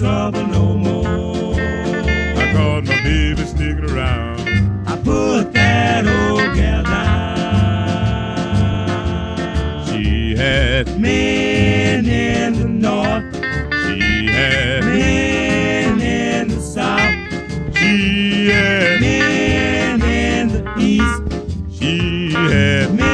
trouble no more. I caught my baby sneaking around. I put that old gal down. She had Men in the north, She had men in the south, She had men in the east, She had